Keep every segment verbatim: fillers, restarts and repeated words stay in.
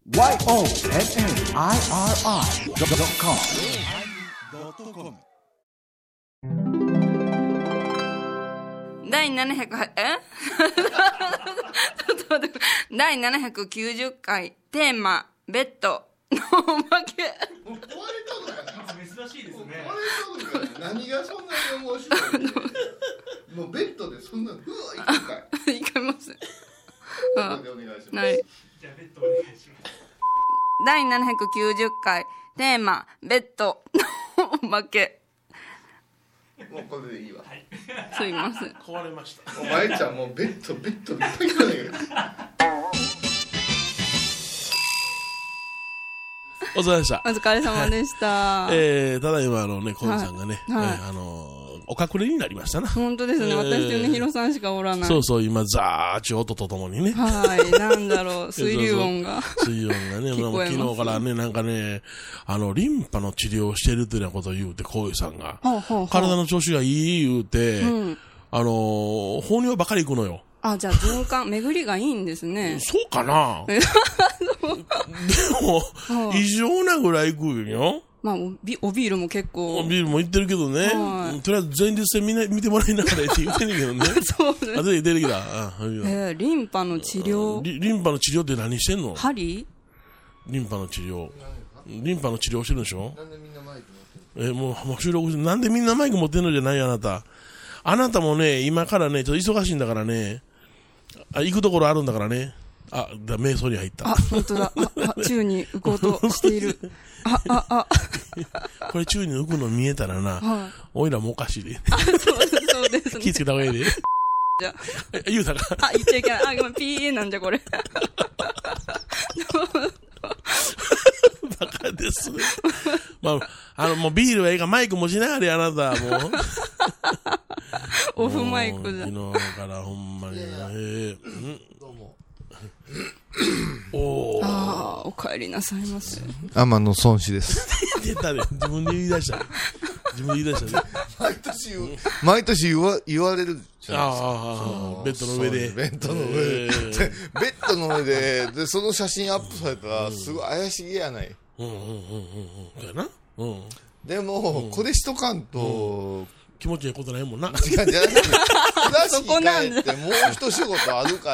ワイオーエヌエヌアイアールアイドットコム第ななひゃくえちょっと待って第ななひゃくきゅうじゅっかいテーマベッドのおまけ。 もう壊れたのかな。 珍しいですね。 壊れたのかな。何がそんなに面白い、ね、もうベッドでそんなうわいくかい。 いけます。 あでお願いします。 はい。 じゃあベッドお願いします。 第ななひゃくきゅうじゅっかいテーマベッドのおまけ。 もうこれでいいわ。 はい、 すいません。 壊れました。 お前ちゃんもうベッドベッドいっぱい来るんだけど。 お疲れでした。 お疲れ様でした。 えー、ただいまあのね、コンさんがね、 はいはいえー、あのー、お隠れになりましたな。 本当ですね。 えー、 私とね、ヒロさんしかおらない。 そうそう、今、ザーッチ音とともにね。 はい、なんだろう、水流音が。 そうそう水流音がね、もう昨日からね、なんかね、あの、リンパの治療をしてるっていうようなことを言うて、こういうさんが。 ほうほうほう体の調子がいい言うて、うん、あのー、放尿ばかり行くのよ。 あ、じゃあ循環、巡りがいいんですね。 そうかなでも、異常なぐらい行くよ。 まあ、おビ、おビールも結構。 おビールも言ってるけどね。はい、とりあえず前立腺見な見てもらいながらって言ってるけどね。 そうです。 あ、出てきた。あ、 えー、リンパの治療。 リ、リンパの治療って何してんの？ 針？ リンパの治療。リンパの治療してるんでしょ？ なんでみんなマイク持ってる？えー、もう、もう収録して、なんでみんなマイク持ってんのじゃないよ、あなた。あなたもね、今からね、ちょっと忙しいんだからね、あ、行くところあるんだからね。あ、だ、瞑想に入った。 あ、本当だ。あ、あ、宙に浮こうとしている。あ、あ、あ。 これ宙に浮くの見えたらな、はい、おいらもおかしいで。 あ、そうです、そうです、ね。 気ぃつけた方がいいで。 じゃあ、言うたか。 あ、言っちゃいけない。あ、ごめん、ピーエー なんじゃ、これ。 バカです。まあ、あの、もうビールはええか、マイク持ちながらあなた、もう。 オフマイクじゃ。 昨日からほんまにね。えー、うん、 どうも。 おー。 ああ、お帰りなさいませ。 天野孫子です。 出たね。自分で言い出したね。自分で言い出したね。 毎年言う、毎年言わ、言われるじゃないですか。 ああ、ベッドの上で。 ベッドの上で。ベッドの上で、で、その写真アップされたら、すごい怪しげやない。 うんうんうんうんうん。そうやな。うん。 でも、これしとかんと、 気持ちいいことないもんな。 違う、じゃなくて、倉敷帰ってもう一仕事あるから、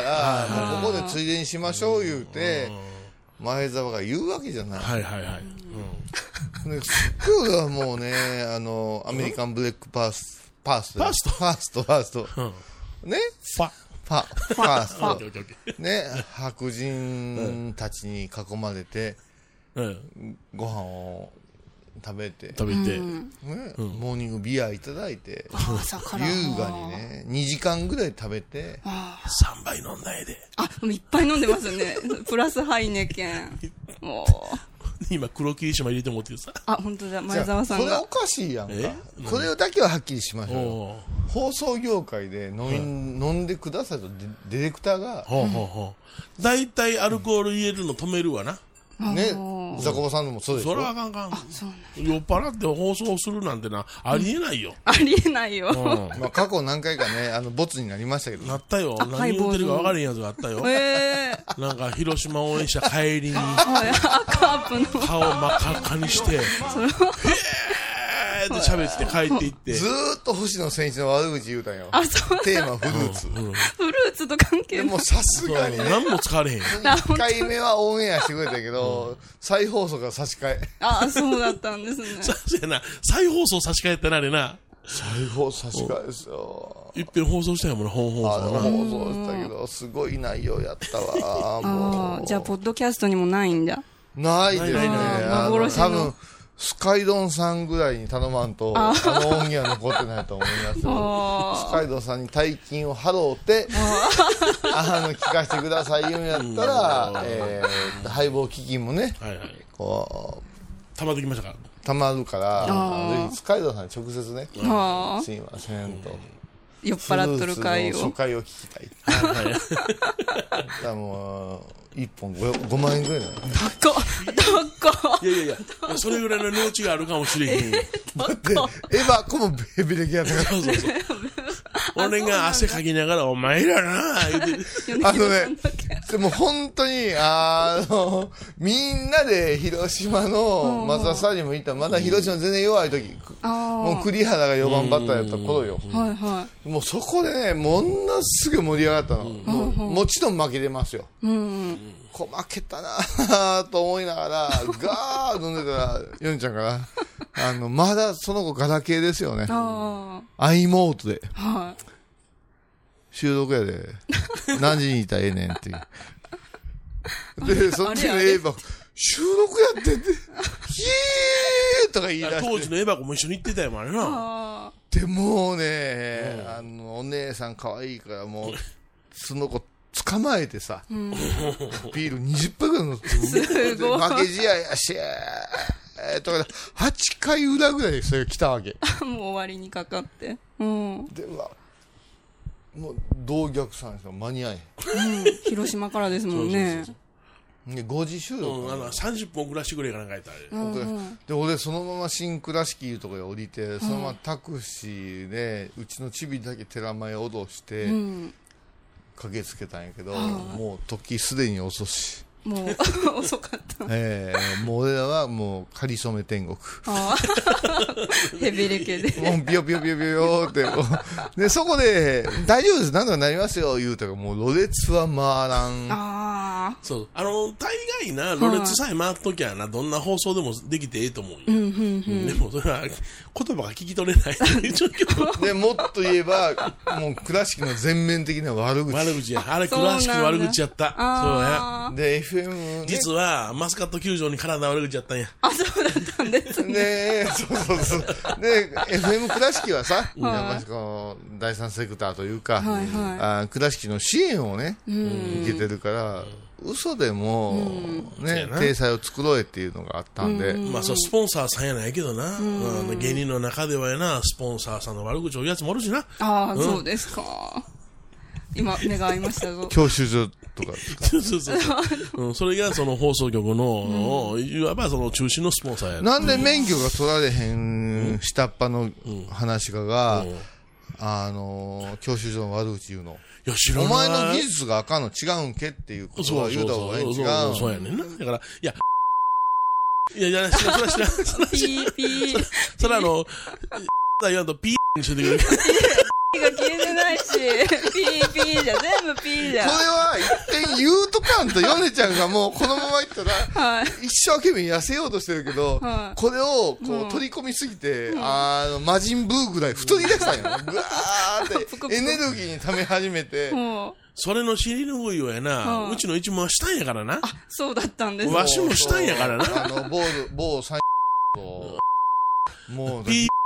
もうここでついでにしましょう言うて、前澤が言うわけじゃない。 はいはいはい。 うん。すっごいはもうね、あの、アメリカンブレックパース、パースト。 パーストパースト、パースト。ねファ。 ファ、ファースト。ね、白人たちに囲まれて、ご飯を、食べて食べて、 ねうん、モーニングビアいただいて朝から優雅にねにじかんぐらい食べてさんばい飲んだやで。 あ、いっぱい飲んでますね。プラスハイネケン。お今黒霧島入れてもってさ。 あ、本当だ。前澤さんがそれおかしいやんか。これだけははっきりしましょう。放送業界で飲み、うん、飲んでくださいとディレクターがだいたいアルコール入れるの止めるわな。 ね、ザコバさんのもそうでしょ。 それはあかんかん。酔っ払って放送するなんてな、ありえないよ。 ありえないよ。 うん、まあ過去何回かね、あの、ボツになりましたけど。 なったよ。何言ってるか分からへんやつがあったよ。 えー、 なんか、広島応援した帰りに、 カープの顔真っ赤っかにして、それはって喋って帰っていって。 ずーっと星野選手の悪口言うたんよ。 あ、そうテーマフルーツ。 うんうん、フルーツと関係ない。 でもさすがにね。 何も使われへん。いっかいめはオンエアしてくれたけど、うん、再放送が差し替え。 あ、そうだったんですね。 そうやな。再放送差し替えってな、あれな。 再放送差し替えですよ。 いっぺん放送したんやもんな、本放送な。 本放送したけど、すごい内容やったわ。もうじゃあ、ポッドキャストにもないんだ。 ないですね。 幻の。多分スカイドンさんぐらいに頼まんと、あの音源は残ってないと思いますよ。スカイドンさんに大金を払うて、あの、聞かせてください言うんやったら、えー、配合基金もね、はいはい、こう、溜まってきましたか溜まるから、ぜひスカイドンさんに直接ね、すいませんと。 酔っ払っとる会を。 初回を聞きたい。はい。だからもう、一本ごまんえんぐらいだよ。 高っ高っいやいやいや、それぐらいの値打ちがあるかもしれへん。だって、 エヴァコもベベレキやったから。そうそうそう。 俺が汗かきながら、お前らなぁ、言うて。 あのね、 でも本当に、あの、みんなで広島のマツダスタジアム行ったら、まだ広島全然弱い時、もう栗原がよばんバッターやった頃よ。 はいはもうそこでね、ものすぐ盛り上がったの。もうもちろん負けてますよ。 い。うんうん。 こう負けたなぁと思いながら、ガーッ飲んでたら、ヨネちゃんから、あの、まだその子ガラケーですよね。 あアイモードで。 あ。はい。 収録やで。何時にいたらええねんっていう。で、そっちのあれあれエヴァ、収録やってて、ヒーとか言い出して。 当時のエヴァ子も一緒に行ってたよ、あれな。 あで、もうね、あの、お姉さん可愛いから、もう、その子、捕まえてさ、ビールにじゅっぱいぐらい乗って、 すごい負け試合やし、えー、とかで、はちかい裏ぐらいでそれが来たわけ。 あ。もう終わりにかかって。うん。 で、うわ、もう、同逆さんですよ、間に合えへん。 広島からですもんね。 で、ごじ収録うん、あの、さんじゅっぷん遅らしてくれかなんか言ったらあれ。 で、俺そのまま新倉敷いうところで降りて、そのままタクシーで、うちのチビだけ寺前を脅して、 うん。 駆けつけたんやけど、もう時すでに遅し。 もう、遅かった。 ええもう俺らはもう、かりそめ天国。 ああ。ヘビレケで。 もう、ビヨビヨビヨビヨって、もうで、そこで、大丈夫です、なんとかなりますよ、言うたら、もう、ろれつは回らん。 ああ。 そう。あの、大概な、ろれつさえ回っときゃな、どんな放送でもできてええと思うよ。 うん、うん、うん。 でも、それは、言葉が聞き取れないっていう状況。 で、もっと言えば、もう、倉敷の全面的な悪口。 悪口や。あれ、 そうなんだ倉敷の悪口やった。そうや。 あーで、エフエム、ね、 実は、マスカット球場に体悪口やったんや。 あ、そうだったんですね。 ねそうそうそう。で、エフエム 倉敷はさ、やっぱりこの、第三セクターというか、 はいはいあ倉敷の支援をね、受けてるから、嘘でも、ね、 そうやな体裁を作ろうっていうのがあったんで、 まあ、そう、スポンサーさんやないけどな。うん芸人の中ではやな、スポンサーさんの悪口を言うやつもおるしな。 ああ、そうですか。今、目が合いましたぞ。 教習所とか、 そうそうそう。うん、それがその放送局の、いわばその中心のスポンサーやな。 なんで免許が取られへん下っ端の話かが、あの、教習所の悪口言うの。 いや、知らない。 お前の技術があかんの違うんけっていうことそうそうは言うた方がいいん違そうそうう。 そうやねんな。だから、いや、いやいや、知らん、それは知らん。それはピ知らん。 ーピー。 それはあの、言わんとピーにしといてくれる。 ピーが消えてないし、ピーピーじゃ、全部ピーじゃ。 これは一点言うとかんと、ヨネちゃんがもうこのままいったら、 はい。 一生懸命痩せようとしてるけど、 はいこれをこう取り込みすぎて、あの、魔人ブーぐらい太り出したんよ。ぐわーってエネルギーに溜め始めて、 もう、 それの尻拭いをやな、 うんうちの一門はしたんやからな。 そうだったんです。 わしもしたんやからな。 あの、某、某サイと、もう、 ピー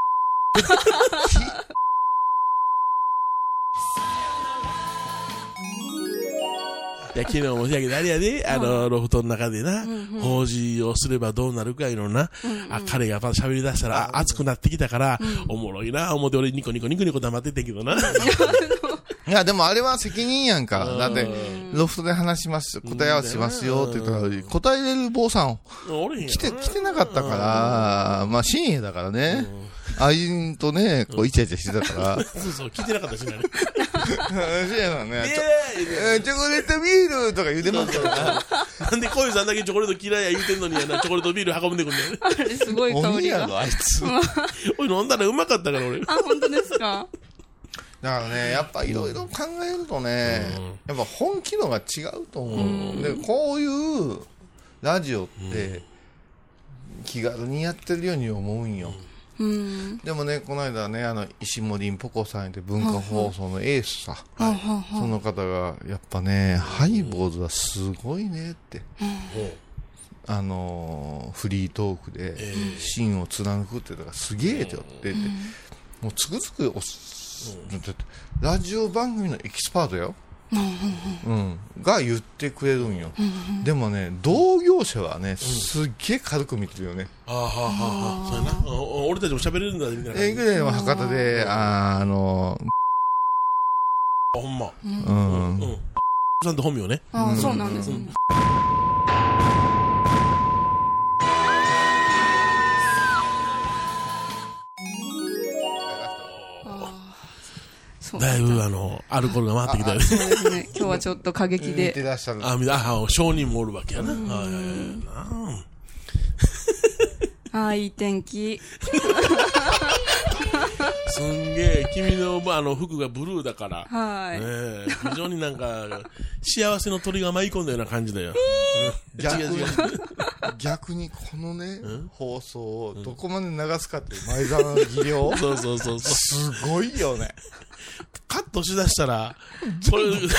いや、昨日も申し訳ない。あれやで、あの、ロフトの中でな、法事をすればどうなるかいうのな、あ、彼がやっぱ喋り出したら、あ熱くなってきたから、おもろいな、思って俺ニコニコニコニコ黙っててんけどな。 いや、でもあれは責任やんか。だって、ロフトで話します、答え合わせしますよって言ったら、答えれる坊さん、 おれへんや来て、来てなかったから、まあ、深夜だからね。あいんとね、こう、イチャイチャしてたから。 そうそう、聞いてなかったしな。 深夜だね。ちょええーチョコレートビールとか言うてますから。 なんでこういうさんだけチョコレート嫌いや言うてんのにやな、チョコレートビール運んでくんだよね。 あれすごい香りが。 鬼やろ、あいつ。だおい、飲んだらうまかったから俺。 あ、本当ですか？ からね、やっぱいろいろ考えるとね、やっぱ本気度が違うと思う。で、こういうラジオって、気軽にやってるように思うんよ。 うん。 でもね、この間ね、あの、石森ポコさんって文化放送のエースさ、 はははその方が、やっぱね、ハイボーズはすごいねって、あのー、フリートークで、芯を貫くって言ったから、すげえって言ってて、もうつくづくおす、だってラジオ番組のエキスパートよ。うん、が言ってくれるんよ、でもね同業者はねすっげえ軽く見てるよね。 ああ、はあ、はあ、そうやな。お俺たちも喋れるんだ、みたいな。 えぐらいの博多であのほんま。 うんうん。さんと本名ね。 あ、そうなんですね。そうだいぶあのアルコールが回ってきたよね。 そうですね。今日はちょっと過激見てで。 らっしゃる。 あ、みあ、証人もおるわけやな。はいはいはいなああ、いい天気。 すんげえ、君のあの服がブルーだから。 はい。 ねえ、非常になんか、幸せの鳥が舞い込んだような感じだよ。 逆に違う違う。 逆にこのね、放送をどこまで流すかっていう前澤の技量。 そうそうそうそう。 すごいよね。 カットしだしたら、これ、全部や。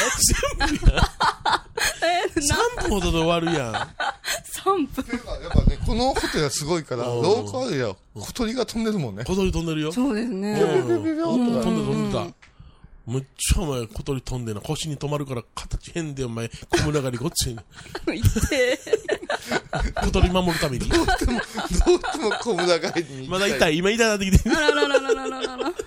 さんぷんほどで終わるやん。 さんぷん。 ていうかやっぱね、このホテルはすごいから、 うん廊下でや小鳥が飛んでるもんね。 小鳥飛んでるよ。 そうですね。 うんビョビョビョ飛んでビョた飛んでた。むっちゃお前小鳥飛んでんな。腰に止まるから形変でお前、小村がりごっついね。 いて。 小鳥守るために。 どうしても、どうしても小村帰りにまだ痛い。今痛いなってきてる。 あらららららららら。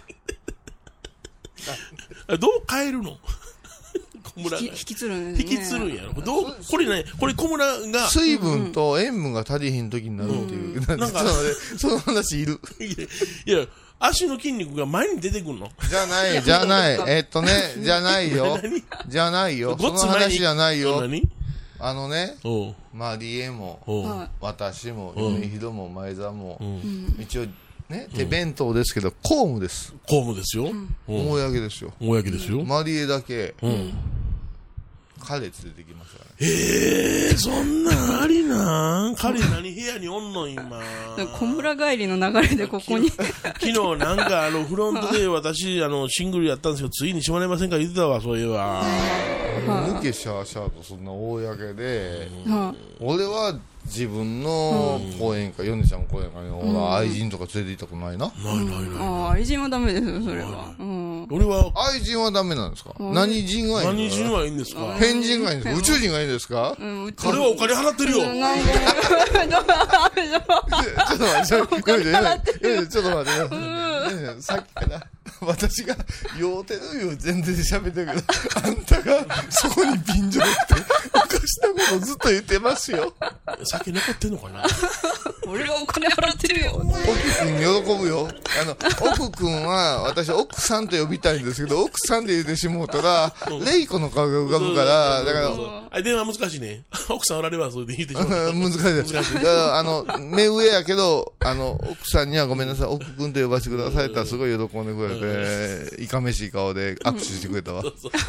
どう変えるの小村が引き、引きつるんですね。 引きつるんやろ。どう、これね、これ小村が、 水分と塩分が足りひん時になるっていう。なんなんかか、その話いる。 いや、足の筋肉が前に出てくんの。 じゃない、じゃない。えっとね、じゃないよ。じゃないよ。そのごっつ前に話じゃないよ。 何あのね、 おうマリエも、 おうはい私も、 うん米広も前澤も、 うん一応、ね、手弁当ですけど、公務です。 公務ですよ。うん公ですよ。 公ですよ。 マリエだけ、 うん。 彼連れてきましたからね。 ええ、そんなんありなん彼何部屋におんの今。 小村帰りの流れでここに。 昨日なんかあのフロントで私あのシングルやったんですけど、ついにしまれませんか言ってたわ、そういえば。 抜けシャーシャーとそんな公で、 は俺は自分の公演か、ヨネちゃんの公演かに、俺は愛人とか連れて行ったことないな。 ないないない。 ああ、愛人はダメですよ、それは。うん。 俺は、 愛人はダメなんですか？何人がいいん何ですか？ 人はいいんですか？ 変人がいいんですか？宇宙人がいいんですか？ うん、うちこれはお金払ってるよ。 なんで、ダメだ。 ちょっと待って、ちょっと待って、ちょっと待って、ちょっと待って、さっきから私が酔うてるよ全然喋ってるけど、あんたがそこに便乗っておかしなことずっと言ってますよ。 酒残ってんのかな？ 俺はお金払ってるよ。 奥くん喜ぶよ。あの、奥くんは私奥さんと呼びたいんですけど、奥さんで言うてしもうたら、レイコの顔が浮かぶから、だから、 あ、電話難しいね。奥さんおらればそれで言うてしまう。 難しいです。だから、あの、目上やけど、あの、奥さんにはごめんなさい、奥くんと呼ばせてくださいって言ったらすごい喜んでくれて、いかめしい顔で握手してくれたわ。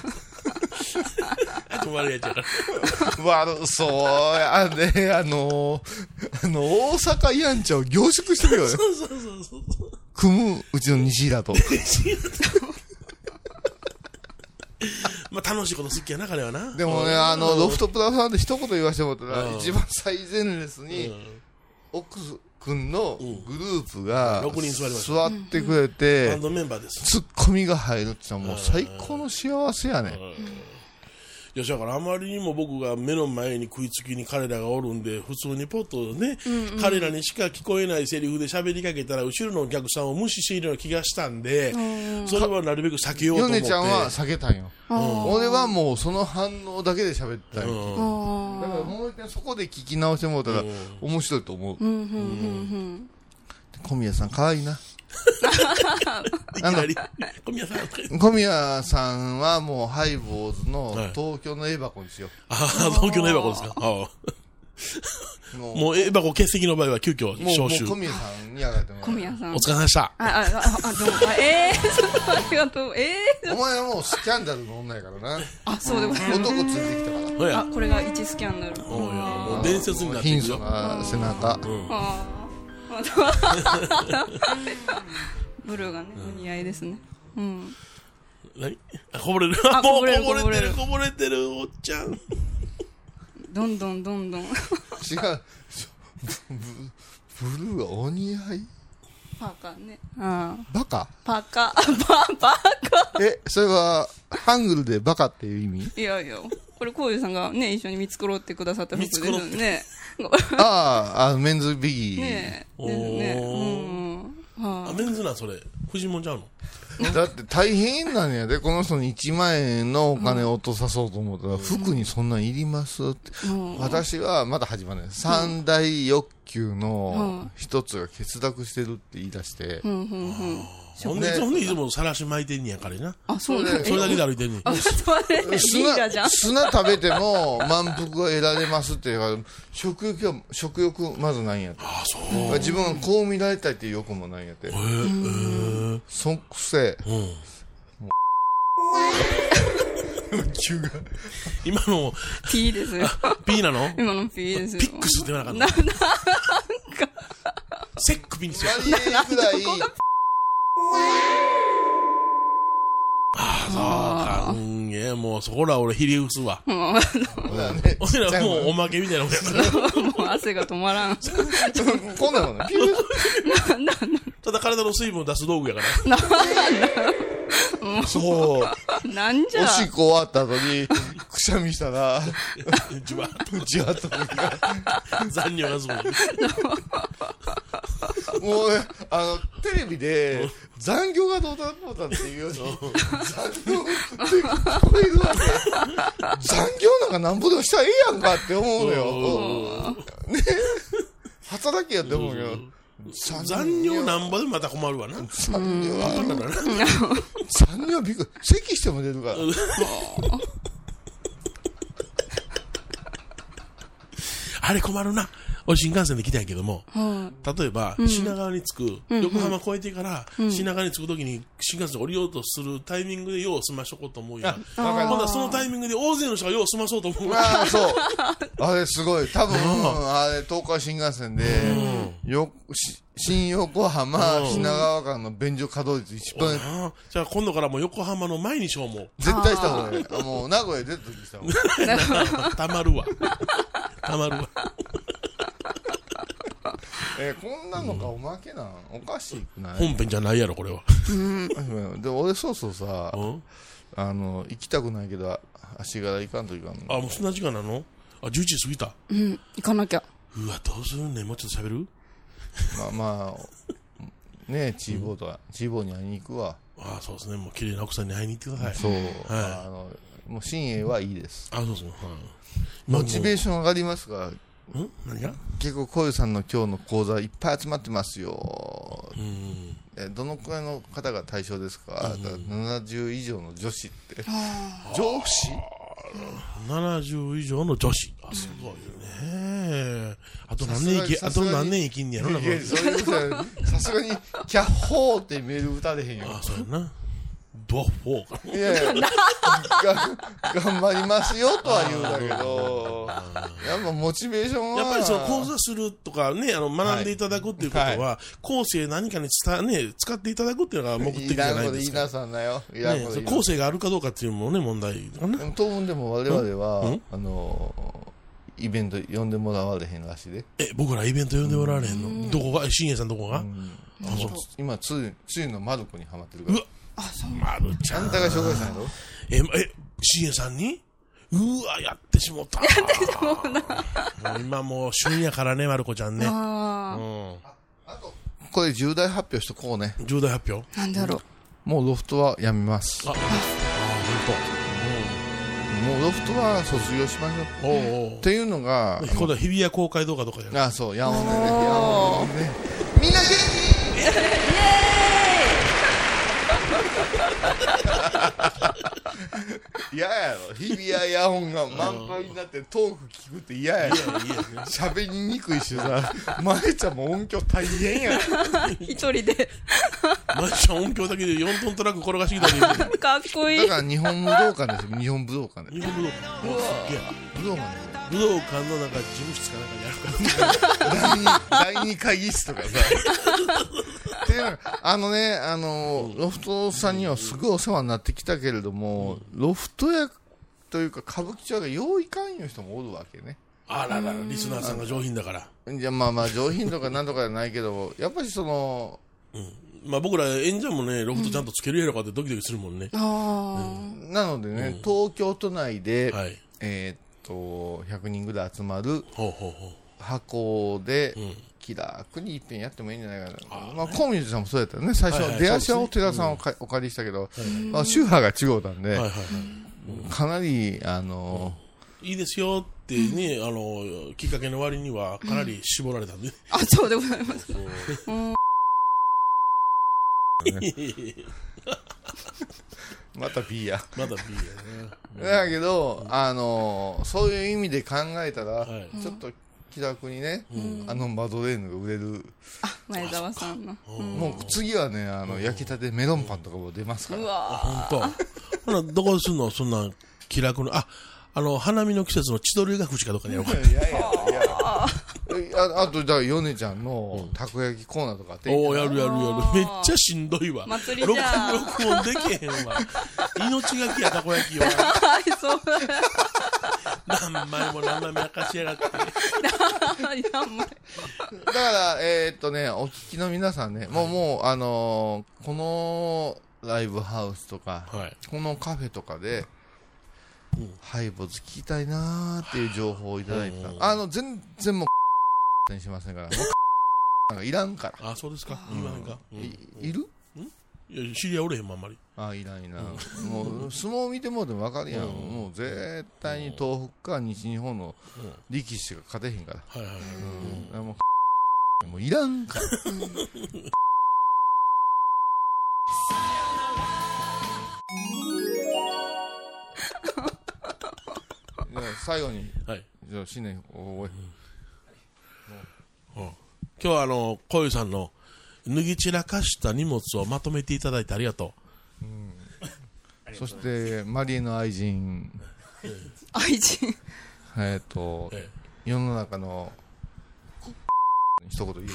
あと悪いやつやから。 悪そうやね、あの、あの、大阪やんちゃを凝縮してるよね。 そうそうそうそう。 組む、うちの西浦と。 まあ楽しいこと好きやな、彼はな。 でもね、あの、ロフトプラスワンで一言言わせてもらったら、 うん一番最前列に、奥くんのグループが、 ろくにん座りました座ってくれて、 バンドメンバーです。 ツッコミが入るってのはもう最高の幸せやね。 いや、だからあまりにも僕が目の前に食いつきに彼らがおるんで、普通にポッとね、彼らにしか聞こえないセリフで喋りかけたら、後ろのお客さんを無視しているような気がしたんで、それはなるべく避けようと思って。 ヨネちゃんは避けたんよ。俺はもうその反応だけで喋ったんよ。 うんだからもう一回そこで聞き直してもらったら面白いと思う。 うん、うん、うん、 小宮さん可愛いな。 いきなり、小宮さん。 小宮さんはもうハイボーズのはい東京のエバコにしよああ、東京のエバコですか。ああう。もう、 もうエバコ欠席の場合は急遽もうもう招集。 小宮さんに上がってもらう。 小宮さん。 お疲れ様でした。 あ、あ、あ、あ、どうも。あええー、ありがとう。ええー。 お前はもうスキャンダルの女やからな。 あ、そうでございます。 男ついてきたから。 ほやあ、これが一スキャンダル。 おうやもう伝説になってい貧相くよ。 な背中。 ああ。ブルーがね、お似合いですね。うん。 何あこぼれる。 あもうこぼれるこぼれてる、 ここぼれてる、おっちゃん。 どんどんどんどん。 違う。ブブルーはお似合いパーカーね。ああ。 バカパーカー。パー、パーカえ、それは、ハングルでバカっていう意味ー。いやいや。これ、こういうさんがね、一緒に見繕ってくださった服ですよね。 ああ、あメンズビギー。 ねえ。 おーねうん。はあ、メンズなんそれ。フジモンちゃうのだって大変なんやで、この人にいちまん円のお金を落とさそうと思ったら、服にそんなんいりますって。 うん私はまだ始まらない。三大欲求の一つが欠落してるって言い出して、 うん、うん、うん。 ほんで、ほんでいつもさらし巻いてんねやからな。 あ、そうなんそれだけで歩いてんねん。 あ、それ、リーダーじゃ砂、 ん。 砂食べても満腹が得られますっていうから、食欲は、食欲まずないんやって。 あ、そう。 自分はこう見られたいっていう欲もないんやって。 へぇ、 そんくせ。 うん。 急が。 今の、 P ですよ。 P なの今の P ですよ。 ピックスって言わなかった。 な、なんか。 セックピにしよう。 割合ぐらい。 ああ、そうか。うん、いや、もうそこら俺ひり伏すわ。 もう、 俺らもうおまけみたいなもんやから。 もう汗が止まらん。 こんなのね、ピューただ体の水分を出す道具やから。 そう。 なんじゃ。 おしっこ終わった後に、くしゃみしたら、 じわっじわっと。 残尿がすごい。 もうね、あの、テレビで、残業がどうだこうだっていうように、残業って聞こえるわけ。残業なんかなんぼでもしたらええやんかって思うのよ。ね、働けよって思うよ。 残尿なんぼでまた困るわな。 残業は、残業びっくり。咳しても出るから。 あれ困るな。俺新幹線で来たんやけども、 は例えば、 うん品川に着く、 うん横浜越えてから、 うん品川に着くときに新幹線降りようとするタイミングで用を済ましとこうと思うやん。 あ今わかる度はそのタイミングで大勢の人が用を済まそうと思う。 ああ、そう。あれすごい。多分、あれ、東海新幹線で、よ、し新横浜、 うん品川間の便所稼働率一番、 あじゃあ今度からもう横浜の前にしようもう。 絶対した方がいい。あもう名古屋出た時した方がいい。 たまるわ。たまるわ。 えー、こんなのがおまけなんおかしくない本編じゃないやろ、これは。 で、俺そうそうさ、 うんあの、行きたくないけど、足柄行かんといかんの。 あ、もうそんな時間なのあ、じゅういちじ過ぎた。 うん、行かなきゃ。 うわ、どうするねん。もうちょっと喋るまあまあ、ねえ、チーボーとは、チーボーに会いに行くわ。 あそうですね。もう綺麗な奥さんに会いに行ってください。 そう。 はいあの、もう新栄はいいです。 あ、そうですね。はい。 モチベーシション上がりますが、 ョン。ん何が結構、こゆさんの今日の講座いっぱい集まってますよ。 うん。 えどのくらいの方が対象ですか、 うんだからななじゅう以上の女子って。女子ななじゅう以上の女子。あ、すごいよね。あと何年生き、あとさすがに何年生きんねやろな、これいやそういうことやさすがに、キャッホーってメール打たれへんよ。 あ、そうやな。ドフォーか。 いやいや、が頑張りますよとは言うんだけど、やっぱモチベーションは。 やっぱりその講座するとかね、あの、学んでいただくっていうことは、 は後世何かに伝え、ね、使っていただくっていうのが目的じゃないですか。 いらんこと言いなさんだよ。いらんね、 こと言いな後世があるかどうかっていうのもね、問題かな。 でも当分でも我々は、 うんあの、イベント呼んでもらわれへんらしいで。 え、僕らイベント呼んでもらわれへんのどこが、新栄さんどこが、 うんあ、そう。 今、つゆ、つゆのマルコにハマってるからうわ。まるちゃん。 あんたが紹介したんやろえ、え、新栄さんにうわ、やってしもった。やってしもった。もう今もう旬やからね、まる子ちゃんね。うあん。 あと、これ重大発表しとこうね。 重大発表あ、なんだろう。 もうロフトはやめます。 あ、あ、ほんもうロフトは卒業しましょう。 と。おうおうっていうのが、 今度は日比谷公会動画とかやる。 あ、そう、ヤオネね、ヤオネね。みんな元気嫌やろ。日比谷野音が満杯になってトーク聞くって嫌やろ。喋りにくいしさ、まえちゃんも音響大変やん。 一人で。 マジ音響だけでよんトントラック転がしてきたり。 かっこいい。 だから日本武道館ですよ、日本武道館で。 日本武道館。うわ、すげえ。 武道館で。 武道館のなんか事務室かなんかにあるから。 第二、第二会議室とかさ。っていうのがあのね、あの、ロフトさんにはすごいお世話になってきたけれども、ロフトやというか歌舞伎町が用意関与人もおるわけね。 あららら、リスナーさんが上品だから。 じゃあまあまあ上品とかなんとかじゃないけど、やっぱりその、 まあ僕ら演者もね、ロフトちゃんとつけるやろかってドキドキするもんね。 あなのでね、東京都内で、 はい。 えーっと、ひゃくにんぐらい集まるほうほうほう。 箱で、 うん。 気楽に一遍やってもいいんじゃないかな。まあ、コミュニティさんもそうやったよね。最初、 はいはい出足はお寺さんをかお借りしたけど、まあ、宗派が違うたんで、 はいはいはい。 かなり、あの、 いいですよってね、あの、きっかけの割にはかなり絞られたんで。 あ。あ、そうでございます。 また P や。 まだ B やね。 だけど、あのー、そういう意味で考えたら、 はい、 ちょっと気楽にね、うん、あのマドレーヌが売れる。 あ、前澤さんの。 うん、もう次はね、あの、焼きたてメロンパンとかも出ますから。 うわあ、ほんと。ほな、どこですんのそんな気楽に。あ、あの、花見の季節の千鳥ヶ淵かどっかにやろうか。 いやいやいや。あ, あと、だから、ヨネちゃんのたこ焼きコーナーとかって、 うん。おー、やるやるやる。めっちゃしんどいわ。 祭りじゃん。 録音できへんわ。命がけや、たこ焼きは。 そう。 何枚も何枚も焼かしやがって。だから、えー、っとね、お聞きの皆さんね、もう、もう、あのー、このライブハウスとか、はい、このカフェとかで、うん、ハイボーズ聞きたいなーっていう情報をいただいてた。あの、全然もう、にしませんから。もうなんかいらんから。 あ、そうですか。いませんか。 うん、い, いるんいや、知り合いおれへんもん、あんまり。 あ、いらんいらん。もう、相撲見てもうても分かるやん。もう、絶対に東北か西日本の力士が勝てへんから。はいはいはい。うん、もう、もういらんから。最後に、はい、じゃあ新年お覚え、うんうん、今日はあの小遊さんの脱ぎ散らかした荷物をまとめていただいてありがとう、うん、 そしてマリエの愛人愛人えっと、ええ、世の中の一言言う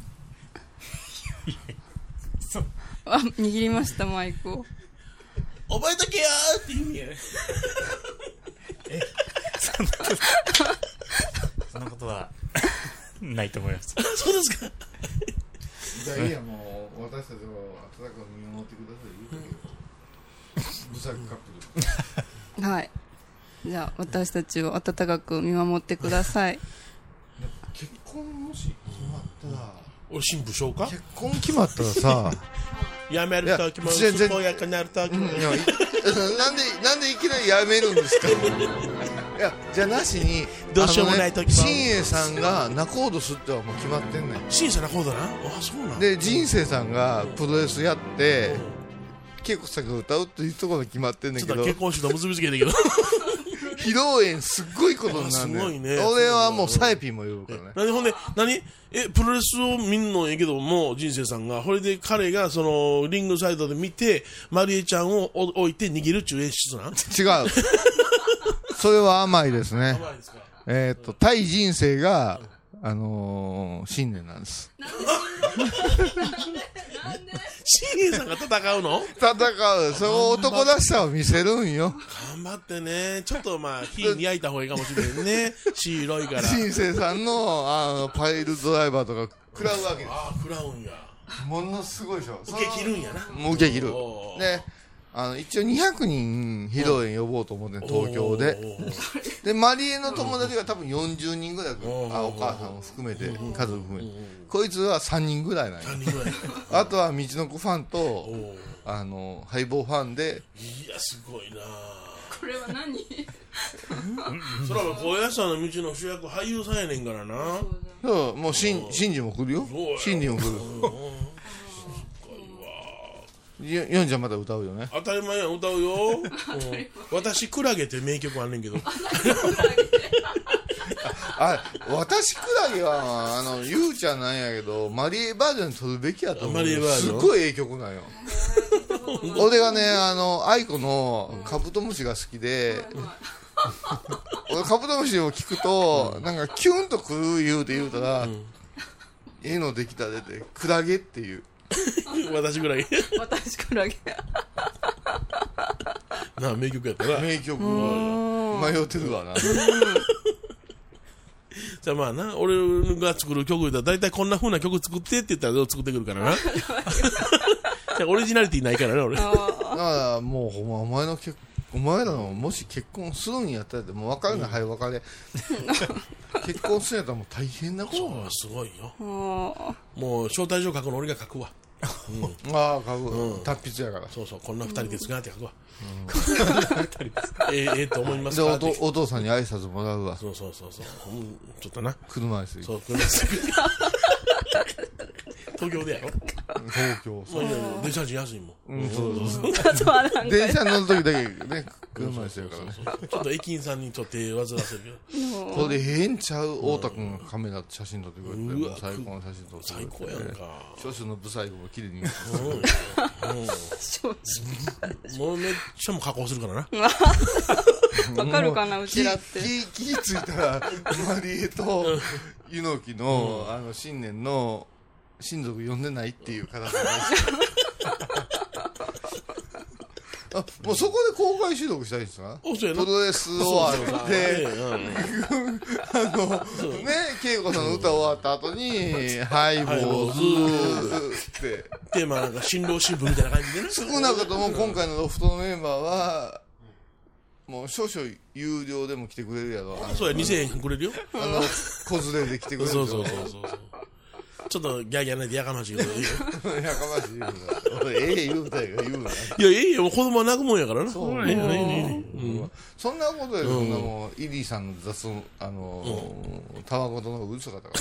あ、握りましたマイクを覚えとけよーって意味やねえそんなことそんなことはないと思いますそうですかじゃあいいやもう私たちを温かく見守ってください言うとけよブサイクカップルはいじゃあ私たちを温かく見守ってください結婚もし決まったら俺新婦しようか結婚決まったらさやめるときも健やかなるときも、うん、なんでなんでいきなりやめるんですかいやじゃなしにどうしようもないときも新栄さんが仲人すってはもう決まってんねん新栄さん仲人だなあそうなんで人生さんがプロレスやって結構さんが歌うっていうところが決まってんねんけどちょっと結婚式と結びつけてんけど披露宴すっごいことになるねんすごいね俺はもうサイピーも呼ぶからね何ほんで何えプロレスを見んのええけども人生さんがこれで彼がそのリングサイドで見てマリエちゃんを置いて逃げるっちゅう演出なん違うそれは甘いですね甘いですかえっと対人生があのー、信念なんです新栄さんが戦うの戦うその男らしさを見せるんよ頑張ってねちょっとまあ火に焼いた方がいいかもしれんね白いから新生さん の, あのパイルドライバーとか食らうわけですああ食らうんやものすごいでしょ受け切るんやなもう受け切るであの一応にひゃくにん披露宴呼ぼうと思って東京ででマリエの友達が多分よんじゅうにんぐらい来るあお母さんを含めて家族含めてこいつはさんにんぐらいなんやあとは道の子ファンとあのハイボーファンでいやすごいなこれは何そら小林さんの道の主役俳優さんやねんからなそうもうシンジも来るよシンジも来るヨンちゃんまた歌うよね当たり前や歌うよ、うん、私クラゲって名曲あんねんけどあ私クラゲはあのゆうちゃんなんやけどマリエバージョン撮るべきやと思うマリエバージョンすっごいええ曲なんよ俺がねあの愛子のカブトムシが好きで俺カブトムシを聞くとなんかキュンとくる言うて言うたら、うん、ええのできたでてクラゲっていう私クラゲ私クラゲなあ名曲やったな名曲迷ってるわなじゃあまあな俺が作る曲言ったら大体こんな風な曲作ってって言ったら作ってくるからなオリジナリティないからな俺だからもうほんまお前の結お前らのもし結婚するんやったらもう別れない、うん、はい別れ結婚するんやったらもう大変なことそうすごいよもう招待状書くの俺が書くわ、 うん、ああ書く、うん、達筆やからそうそうこんな二人ですがって書くわ、うん、ええええと思いますかで お, お父さんに挨拶もらうわそうそうそうそう、うん、ちょっとな車椅子そう車椅子東京でやろ東京まあいや電車賃安いもん。 うんそうそうそうあとはなんか電車乗る時だけね車してるからね。 ちょっと駅員さんにちょっと手煩わせるけど。 これええんちゃう太田君がカメラ写真撮ってくれてうわもう最高の写真撮ってくれて最高やんか。 少々のブサイクも綺麗にもうめっちゃもう加工するからな。 わかるかなうちらって気気ついたらマリエと柚木のあの新年の親族呼んでないっていう形になりましたあもうそこで公開収録したいんですか。 おそうやなプロレス終わってうんあのね恵子さんの歌終わった後にハイボーズってテーマなんか新郎新婦みたいな感じでね。 少なくとも今回のロフトのメンバーはもう少々有料でも来てくれるやろ。 そうやにせんえんくれるよ。 あの子連れで来てくれるそうそうそうそうそう。ちょっとギャーギャーないでやかましいけどいいよ。 やかましい言うな俺ええ言うたやが言うないやいいよ、子供は泣くもんやからな。 そうねねねうんそんなことよりそんなもうイリーさんの雑音あのーたわごとの方がうるさかった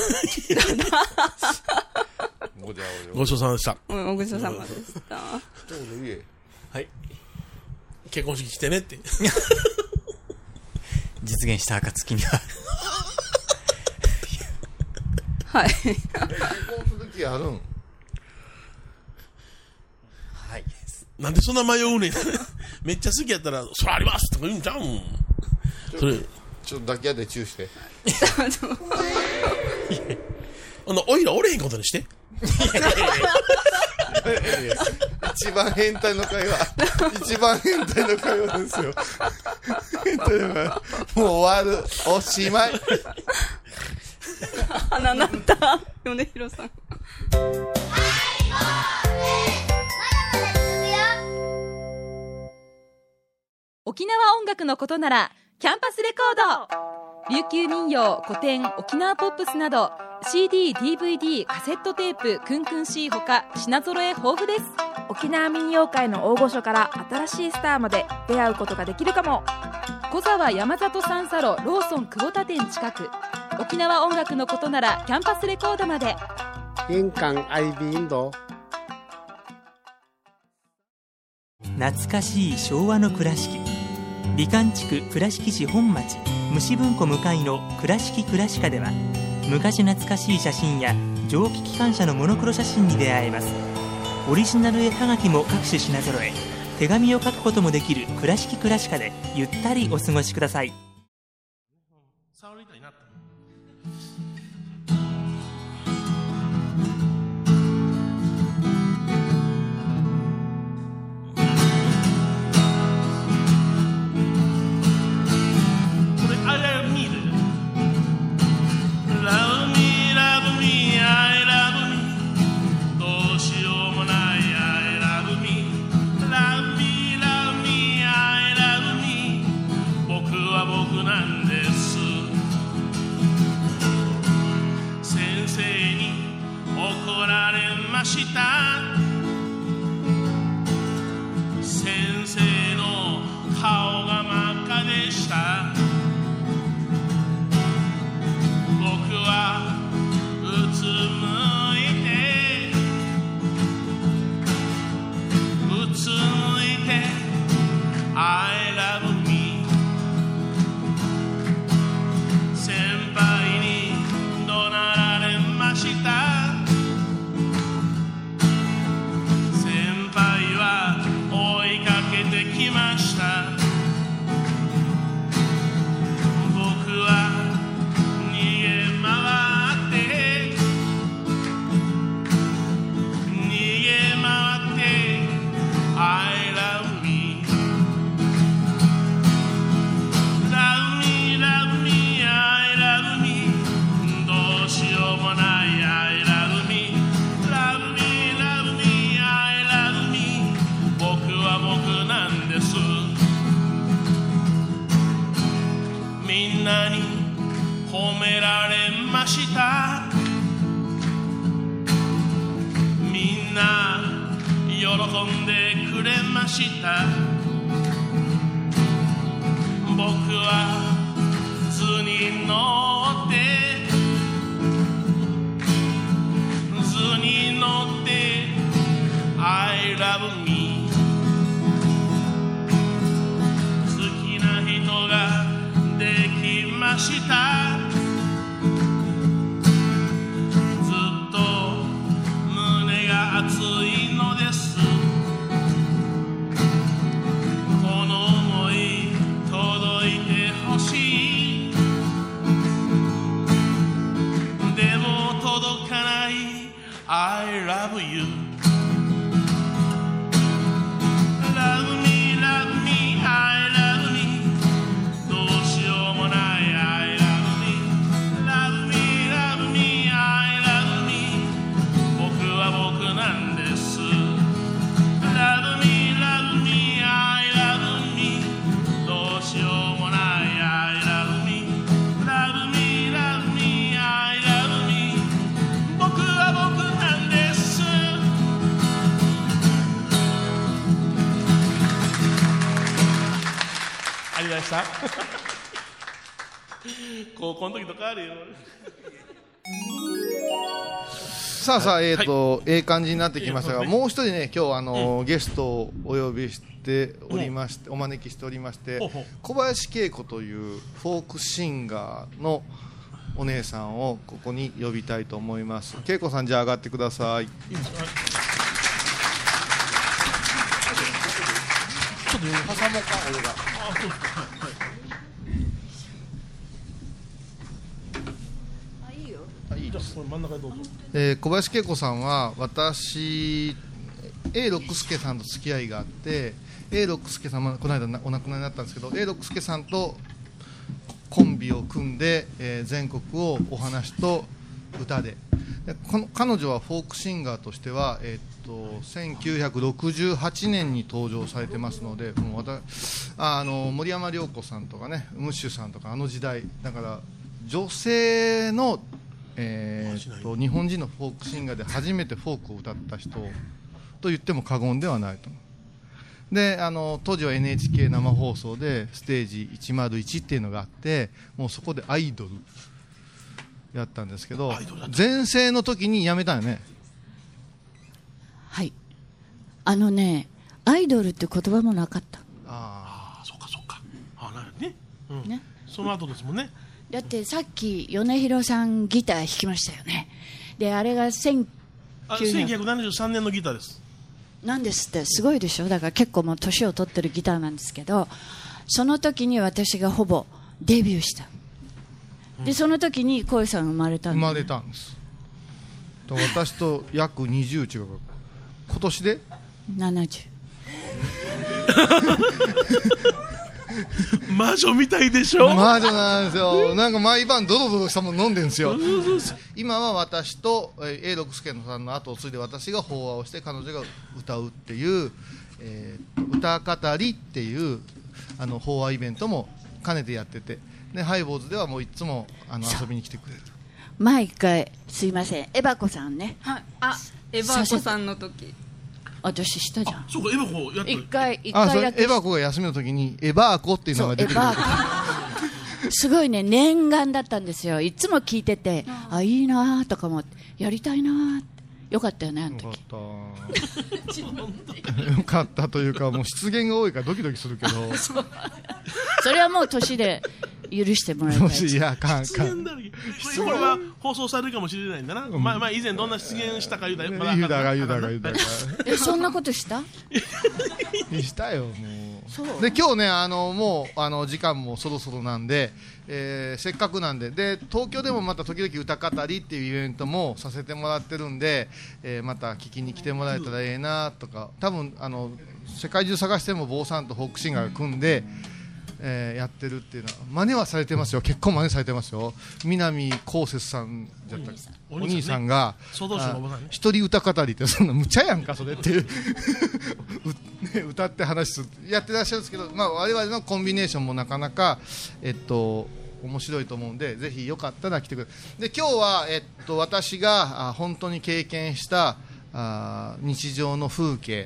からごじゃおごちそうさまでした。 うんおごちそうさまでしたちょっと言えはい。 結婚式来てねって実現した暁にははい結婚する気あるんはいなんでそんな迷うねんめっちゃ好きやったらそれありますとか言うんちゃうんそれちょっと抱き合ってチューしてあのおいらおれへんことにして一番変態の会話一番変態の会話ですよ変態の会話もう終わるおしまい鼻鳴った米広さん沖縄音楽のことならキャンパスレコード琉球民謡、古典、沖縄ポップスなど シーディー、ディーブイディー、カセットテープ、クンクン C ほか品揃え豊富です。 沖縄民謡界の大御所から新しいスターまで出会うことができるかも。 小沢山里三佐路ローソン久保田店近く。沖縄音楽のことならキャンパスレコードまで。 印港 アイビー 인도 懐かしい昭和の倉敷、美観地区倉敷市本町虫文庫向かいの倉敷倉歯科では、昔懐かしい写真や蒸気機関車のモノクロ写真に出会えます。オリジナル絵はがきも各種品揃え、手紙を書くこともできる倉敷倉歯科でゆったりお過ごしください。 触りたいなって図に乗って I love you Love me, love me, I love me どうしようもない I love me Love me, love me, I love me 僕は僕なんです Love me, love me, I love me どうしようもない I love me Love me, love me, I love me 僕は僕なんですありがとうございました高校の時と変わるよさあさあ、えーと、ええ感じになってきましたが、 いいねもう一人ね、今日あの、うん、ゲストをお呼びしておりまして、うん、お招きしておりまして、ほうほう小林恵子というフォークシンガーのお姉さんをここに呼びたいと思います。恵子さん、じゃあ上がってください。いいですか？ちょっと挟もうか、俺が。えー、小林恵子さんは私 A 六輔さんと付き合いがあって A 六輔さんはこの間お亡くなりになったんですけど A 六輔さんとコンビを組んで、えー、全国をお話と歌で、でこの彼女はフォークシンガーとしては、えー、とせんきゅうひゃくろくじゅうはちねんに登場されてますので、もうああの森山良子さんとかねムッシュさんとかあの時代だから女性のえー、と日本人のフォークシンガーで初めてフォークを歌った人と言っても過言ではないと思う。であの当時は エヌエイチケー 生放送でステージいちまるいちっていうのがあって、もうそこでアイドルやったんですけど、全盛の時に辞めたよね。 はい、あのねアイドルって言葉もなかった。 ああ、そうかそうか、あなるね、うん、 ね、 その後ですもんね。 だってさっき米広さんギター弾きましたよね。であれがせんきゅうひゃくななじゅうさんねんのギターです。 なんですって、すごいでしょ。だから結構もう年を取ってるギターなんですけど、その時に私がほぼデビューした。でその時に小江さん生まれたんです。生まれたんです。私と約にじゅう違う。今年でななじゅう魔女みたいでしょ。 魔女なんですよ。なんか毎晩ドロドロしたもの飲んでるんですよ。今は私と A 六輔さんの後を継いで私が法話をして彼女が歌うっていう、えー、歌語りっていうあの法話イベントも兼ねてやってて、でハイボーズではもういつもあの遊びに来てくれる。 毎回すいません、エバコさんね、 はい、あエバコさんの時私したじゃん。 そうか、エバコやってる。 一回一回だけ。 エバコが休みの時にエバーコっていう名前で出てくる。 すごいね、念願だったんですよ。いつも聞いてて、あいいなとかもやりたいなって。よかったよねあの時。 よかったというか、もう失言が多いからドキドキするけどそれはもう年で許してもらいたい。 いや、かんかん。 これは放送されるかもしれないんだな。うん、まあまあ以前どんな出現したか言うたら、まだ言うたが言うたが言うたが。 え、そんなことした？ したよもう。そうで今日ねあのもうあの時間もそろそろなんで、えー、せっかくなんでで東京でもまた時々歌語りっていうイベントもさせてもらってるんで、えー、また聞きに来てもらえたらええなとか、多分あの世界中探しても坊さんとフォークシンガーが組んで。えー、やってるっていうのは真似はされてますよ。結構真似されてますよ。南こうせつさんだったっけ、お兄さんが一人歌語りってそんな無茶やんかそれっていうね、歌って話すやってらっしゃるんですけど、まあ、我々のコンビネーションもなかなか、えっと、面白いと思うんでぜひよかったら来てください。で今日は、えっと、私があ本当に経験したあ日常の風景、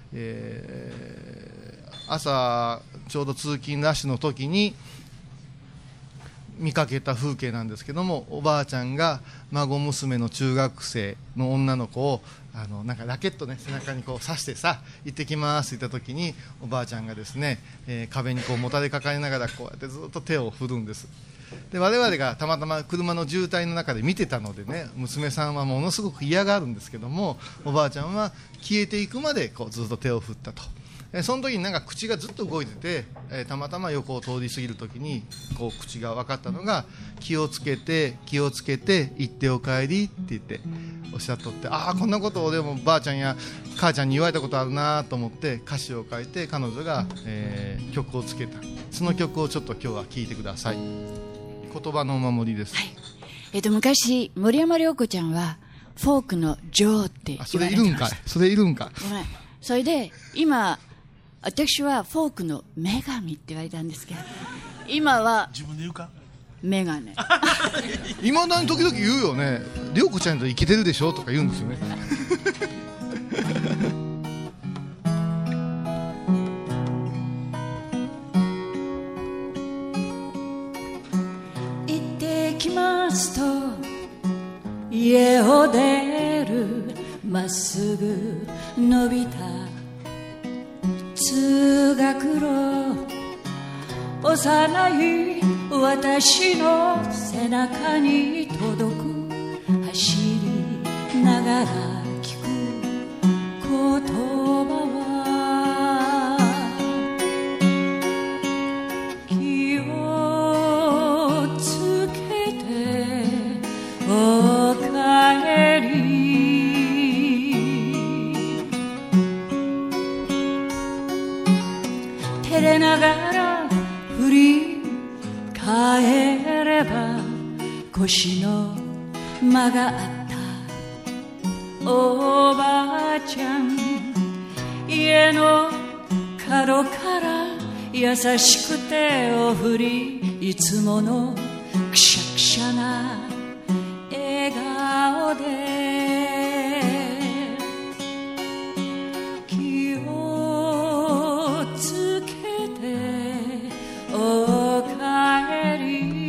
えー、朝ちょうど通勤ラッシュの時に見かけた風景なんですけども、おばあちゃんが孫娘の中学生の女の子をあのなんかラケットね背中にこう刺してさ行ってきますって言った時におばあちゃんがですね、えー、壁にこうもたれかかりながらこうやってずっと手を振るんです。で我々がたまたま車の渋滞の中で見てたのでね、娘さんはものすごく嫌がるんですけども、おばあちゃんは消えていくまでこうずっと手を振ったと。えー、その時になんか口がずっと動いてて、えー、たまたま横を通り過ぎる時にこう口が分かったのが気をつけて気をつけて行ってお帰りって言って教おっしゃっとって、ああこんなことをでもばあちゃんや母ちゃんに言われたことあるなと思って歌詞を書いて彼女が、えー、曲をつけた。その曲をちょっと今日は聴いてください。言葉のお守りです、はい。 えっと、昔森山良子ちゃんはフォークの女王って言われてました。 それいるんかいそれいるんかごめん。それで今私はフォークの女神って言われたんですけど、今は自分で言うかメガネ。 いまだに時々言うよね。良子ちゃんと生きてるでしょとか言うんですよね。 行ってきますと家を出るまっすぐ伸びた通学路、幼い私の背中に届く、走りながら聞く言葉は、気をつけてお帰り、照れながら振り帰れば腰の間があったおばあちゃん、家の角から優しく手を振り、いつものくしゃくしゃな笑顔で気をつけてお帰り、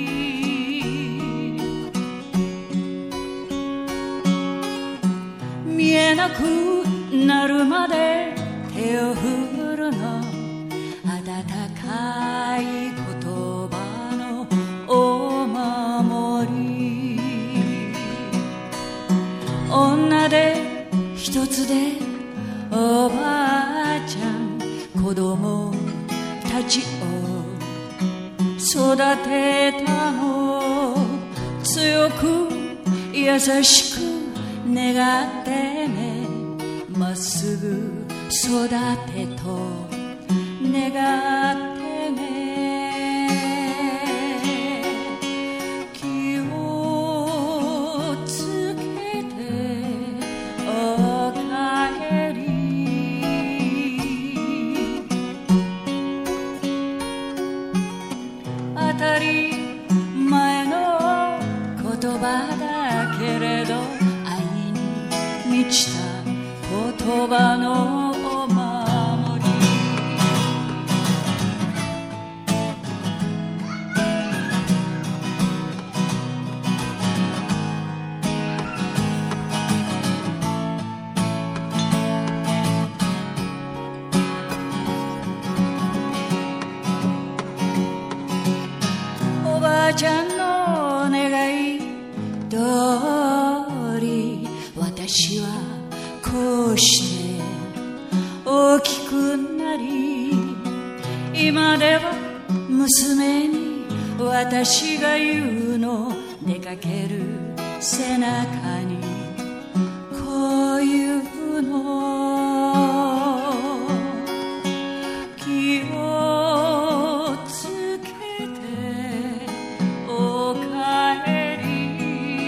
見えなくなるまで手を振るの、温かい言葉のお守り、女で一つでおばあちゃん子供たちを育てたの、強く優しく願ってね、まっすぐ育てと願ってね、気をつけてお帰り、当たり前の言葉だけれど満ちた言葉のお守り、おばあちゃんの願い通り、私はこうして大きくなり、今では娘に私が言うの、出かける背中にこういうの、気をつけてお帰り、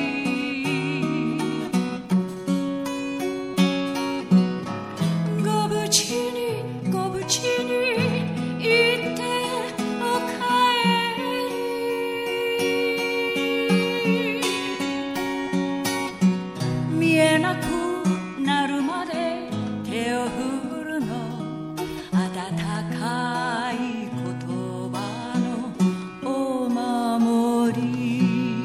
ごぶちにごぶちに行ってお帰り、見えなくなるまで手を振るの、温かい言葉のお守り。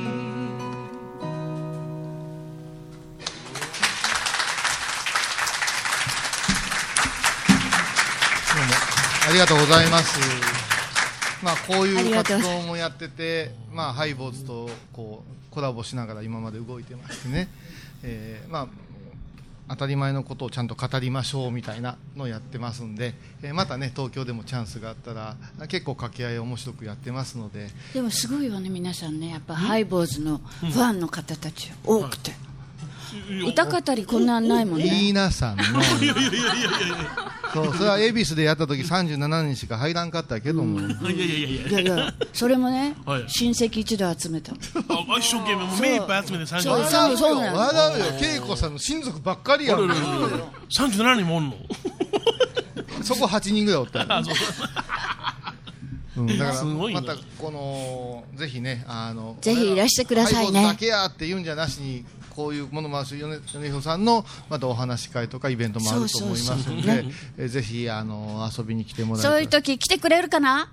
ありがとうございます。まあ、こういう活動もやってて、まあ、ハイボーズとこうコラボしながら今まで動いてましてね、えーまあ、当たり前のことをちゃんと語りましょうみたいなのをやってますんで、えー、またね東京でもチャンスがあったら結構掛け合い面白くやってますので。 でもすごいわね皆さんね、やっぱハイボーズのファンの方たち多くて、 歌語りこんなんないもんね。 イーナさんのいやいやいやいやいやそうそれは恵比寿でやった時さんじゅうななにんしか入らんかったけども、うん、 いやいやいやいやいやそれもね、はい、親戚一同集めた。 あ一生懸命もう目いっぱい集めてさんじゅうなな笑うよ笑うよ恵子さんの親族ばっかりやん。 さんじゅうななにんもおんのそこはちにんぐらいおったよ、うん、だからすごいまたこのぜひねあのぜひいらしてくださいね。 ハイボーズだけやって言うんじゃなしにこういうものもあるし米広さんのまたお話し会とかイベントもあると思いますのでえぜひあの遊びに来てもらえたら。 そういう時来てくれるかな。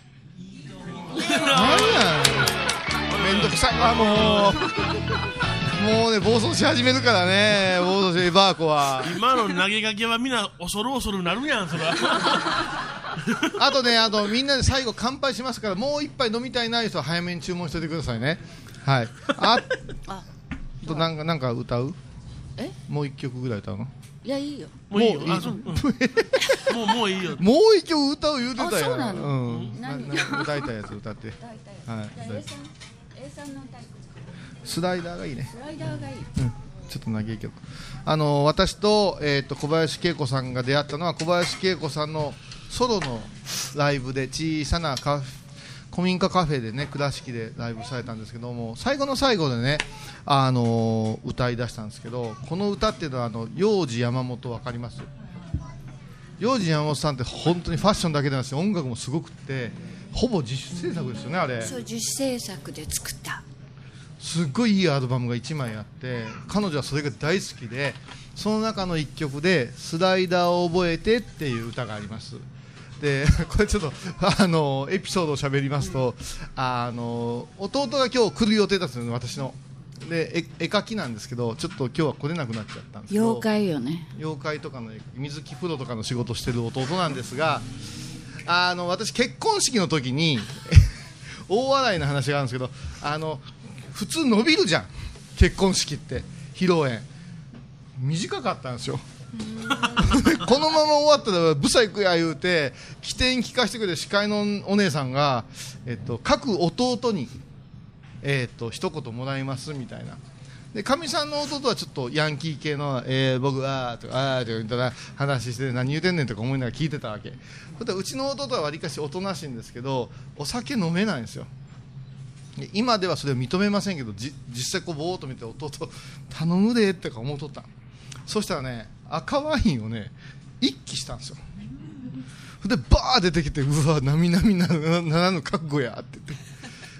何やめんどくさいわもうもうね暴走し始めるからね暴走してバーコは今の投げかけはみんな恐る恐るなるやんそれはあとねあとみんなで最後乾杯しますからもう一杯飲みたいな人は早めに注文しておいてくださいね。はいああとなんかなんか歌うえもう一曲ぐらい歌うの。 いやいいよもういいよあそう、うん、もうもういいよもう一曲歌う言うてたよ。 あそうなの、 うん、何歌いたいやつ歌ってはい A さんの歌いスライダーがいいね。 スライダーがいい、 うん、ちょっと長い曲あの私と、えー、と小林恵子さんが出会ったのは小林恵子さんのソロのライブで小さなカフ古民家カフェでね倉敷でライブされたんですけども最後の最後でね、あのー、歌い出したんですけどこの歌っていうのはあの幼児山本わかります？幼児山本さんって本当にファッションだけでなくて音楽もすごくってほぼ自主制作ですよねあれ。 そう自主制作で作ったすっごいいいアルバムがいちまいあって彼女はそれが大好きでその中のいっきょくでスライダーを覚えてっていう歌があります。でこれちょっとあのエピソードを喋りますとあの弟が今日来る予定だったんですよ私ので絵描きなんですけどちょっと今日は来れなくなっちゃったんですけど妖怪よね妖怪とかの水木プロとかの仕事してる弟なんですがあの私結婚式の時に大笑いの話があるんですけどあの普通伸びるじゃん結婚式って披露宴短かったんですよこのまま終わったらブサイクや言うて起点聞かせてくれて司会のお姉さんが、えっと、各弟に、えっと、一言もらいますみたいなでかみさんの弟はちょっとヤンキー系の、えー、僕はとかあーとかみたいな話して何言うてんねんとか思いながら聞いてたわけうちの弟はわりかしおとなしいんですけどお酒飲めないんですよ今ではそれを認めませんけどじ実際こうぼーっと見て弟頼むでってか思うとったそしたらね赤ワインをね一気したんですよでバー出てきてうわなみなみならぬ覚悟やって言って、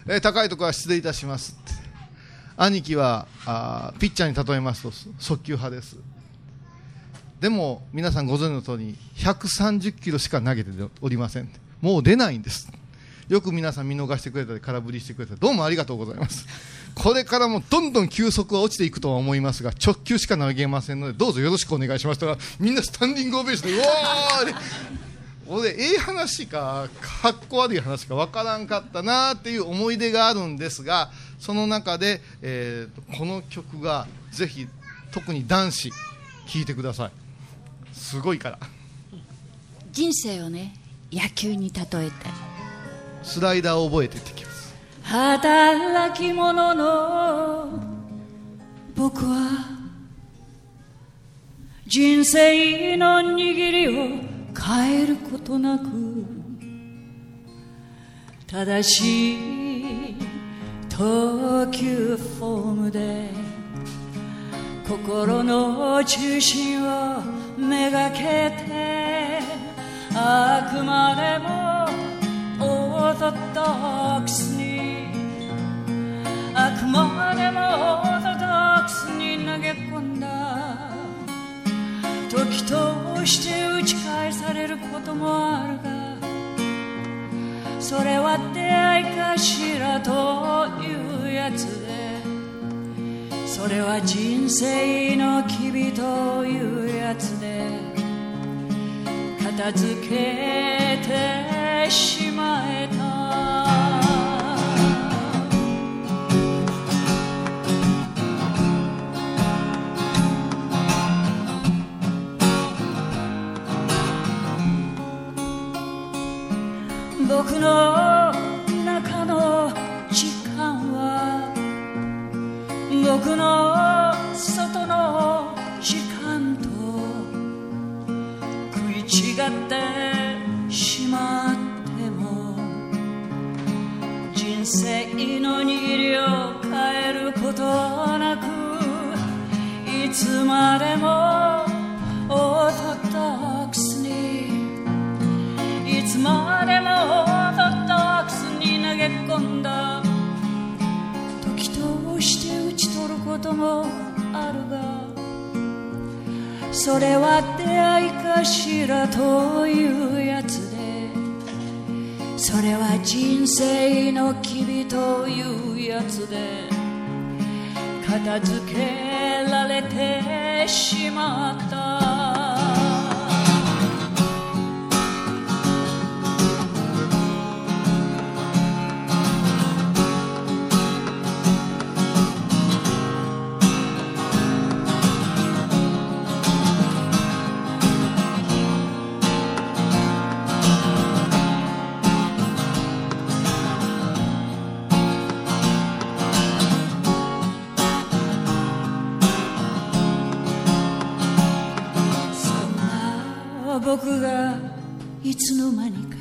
えー、高いところは失礼いたしますって兄貴はあピッチャーに例えますと速球派ですでも皆さんご存知の通りひゃくさんじゅっキロしか投げておりませんもう出ないんですよく皆さん見逃してくれたり空振りしてくれたりどうもありがとうございますこれからもどんどん球速は落ちていくとは思いますが直球しか投げませんのでどうぞよろしくお願いしますとみんなスタンディングオベーションでうわー俺ええ話かかっこ悪い話かわからんかったなっていう思い出があるんですがその中で、えー、この曲がぜひ特に男子聴いてくださいすごいから人生をね野球に例えてスライダーを覚えていってきます働き者の僕は人生の握りを変えることなく正しい投球フォームで心の中心をめがけてあくまでもオーソドックスにあくまでもオーソドックスに投げ込んだ時として打ち返されることもあるがそれは出会いかしらというやつでそれは人生の機微というやつで片付けてしまえた僕の中の時間は僕の外のつまでもオートドックスにいつまでもオートドックスに投げ込んだ時として打ち取ることもあるがそれは出会いかしらというやつでそれは人生の機微というやつで片付けられてしまった僕がいつの間にか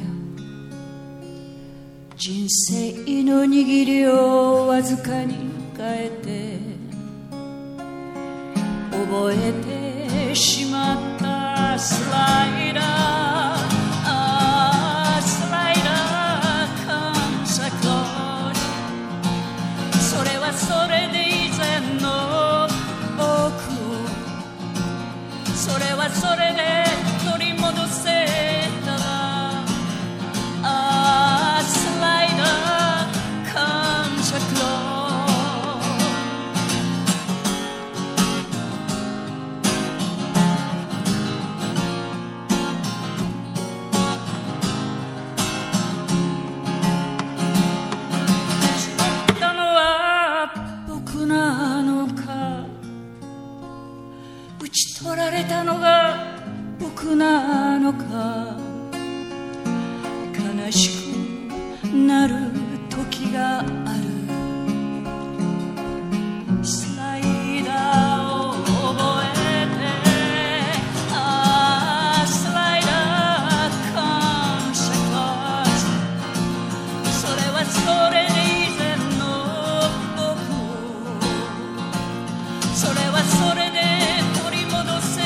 人生の握りをわずかに変えて覚えてしまったスライダーああスライダーカムサクローズそれはそれで以前の僕それはそれで取り戻せたらああスライダー感謝クローたのは僕なのか打ち取られたのが僕なのか悲しくなる時があるスライダーを覚えてああスライダー感謝かそれはそれで以前の僕それはそれで取り戻せ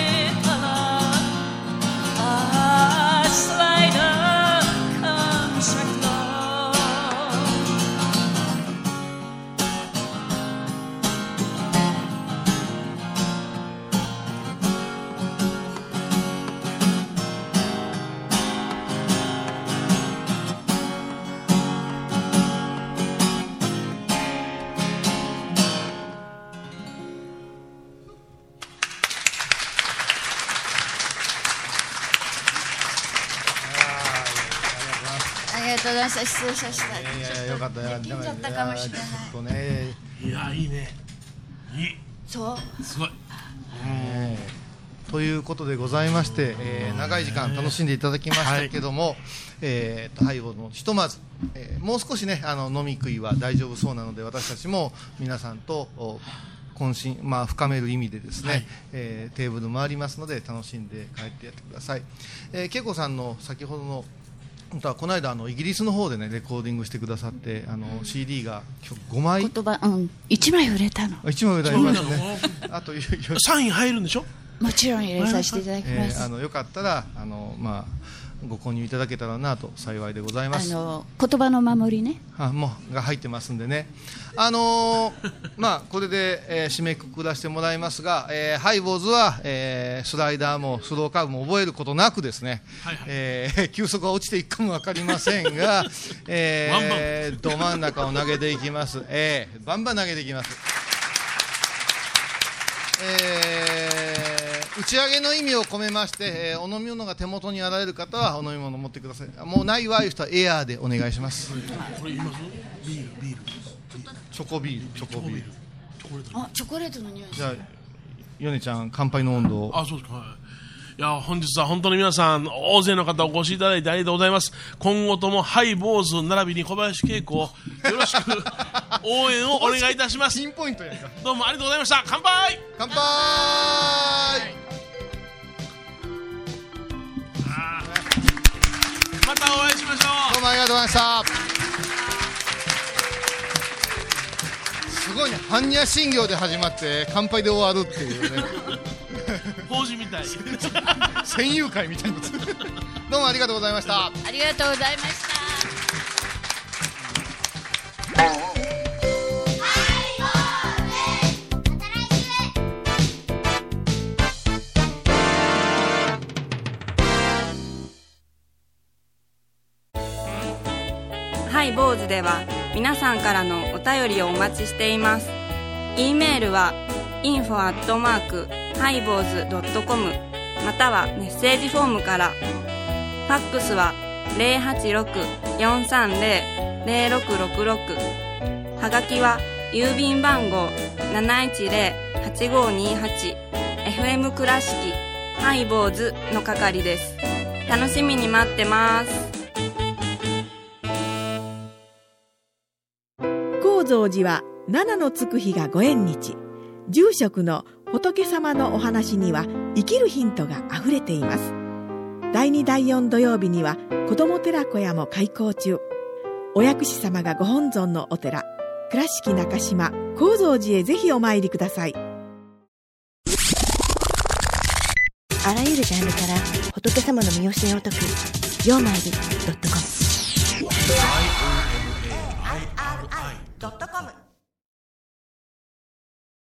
失礼しました。 いやいやよかったよ。 緊張しちゃったかもしれない。 ちょっとね。 いやいいね。いい。 そうすごい。 えー、ということでございまして、えー、長い時間楽しんでいただきましたけども、はい、えー、とハイボールのひとまず、えー、もう少しねあの飲み食いは大丈夫そうなので私たちも皆さんと懇親、まあ、深める意味でですね、はい、えー、テーブル回りますので楽しんで帰ってやってください。えー、恵子さんの先ほどのこの間あのイギリスの方でねレコーディングしてくださってあの シーディー がごまい言葉、うん、いちまい売れたのいちまい売れたのねあとサイン入るんでしょもちろん入れさせていただきます、 えー、あのよかったらあの、まあ、ご購入いただけたらなと幸いでございます。 あの言葉の守りねあもうが入ってますんでねあのー、まあこれで、えー、締めくくらせてもらいますが、えー、ハイボーズは、えー、スライダーもスローカーブも覚えることなくですね、はいはい、えー、球速が落ちていくかも分かりませんが、えー、ど真ん中を投げていきます、えー、バンバン投げていきます。えー、打ち上げの意味を込めまして、えー、お飲み物が手元にあられる方はお飲み物を持ってください。もうないわいう人はエアーでお願いします。 これ言います？ビールビールチョコビールチョコビールあチョコレートの匂い。 じゃあヨネちゃん乾杯の温度を。 あそうですか、はい、いや本日は本当に皆さん大勢の方お越しいただいてありがとうございます。今後ともハイボーズ並びに小林恵子をよろしく応援をお願いいたします。 ピンポイントやんか。 どうもありがとうございました。乾杯乾杯、 あまたお会いしましょう。 どうもありがとうございました。素すごいね、般若心経で始まって乾杯で終わるっていうね法事みたい戦友会みたいなどうもありがとうございました。 ありがとうございました。ハイボーズでは皆さんからのお便りをお待ちしています。 E メールは インフォ アットマーク ハイボーズ ドットコム またはメッセージフォームから。ファックスは ゼロはちろく よんさんゼロ ゼロろくろくろく、 はがきは郵便番号 なないちゼロ はちごにはち エフエム 倉敷ハイボーズの係です。楽しみに待ってます。 高蔵寺は七のつく日がご縁日。住職の仏様のお話には生きるヒントがあふれています。だいにだいよん土曜日には子ども寺小屋も開校中。お薬師様がご本尊のお寺、倉敷中島・高蔵寺へぜひお参りください。 あらゆるジャンルから仏様の身教えを説く「曜マイルドットコム」 ドットコム